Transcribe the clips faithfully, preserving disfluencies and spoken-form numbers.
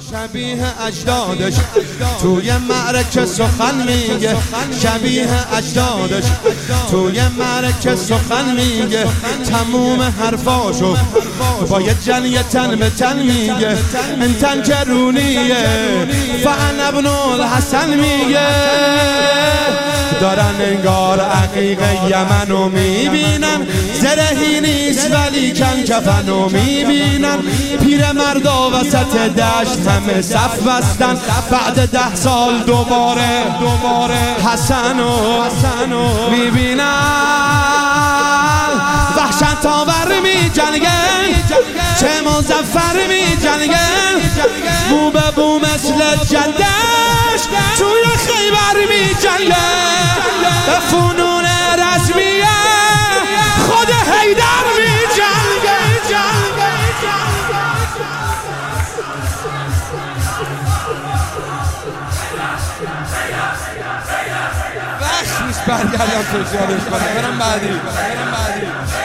شبیه اجدادش توی معرکه سخن میگه، شبیه اجدادش توی معرکه سخن میگه، تموم حرفاشو با یه جنگ تن به تن میگه، انتن کرونیه فعن ابن الحسن میگه، دارن انگار عقیق یمنو میبینن، زرهی نیست ولی کن کفنو میبینن، پیر مردا وسط دشت همه صف بستن، بعد ده سال دوباره دوباره حسنو حسنو میبینن، وحشت آور می جنگن، چه مظفر می جنگن، بو به بو مثل جدش توی خیبر می جنگن، به فنون رسمیه خود حیدر می جنگن. وقت نیست برگردم توجیهش کنم، برم بعدی برم بعدی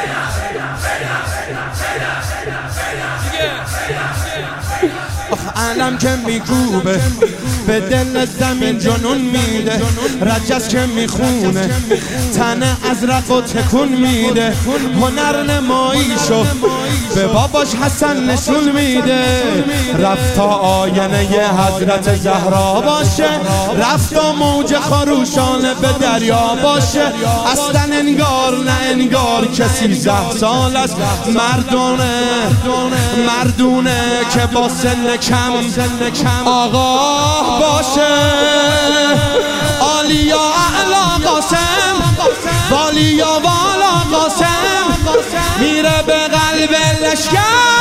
علم که میکوبه به دل زمین جنون میده، رجز که میخونه تن ازرق و تکون میده، هنر نماییشو به باباش حسن نشون میده، رفت تا آینه ی حضرت زهرا باشه، رفت تا موج خروشانه به دریا باشه، اصلا انگار نه انگار که سیزده سال است، مردونه مردونه که با سن کم آقا باشه، عالیا اعلا قاسم، والیا والا قاسم، میره به قلب لشکر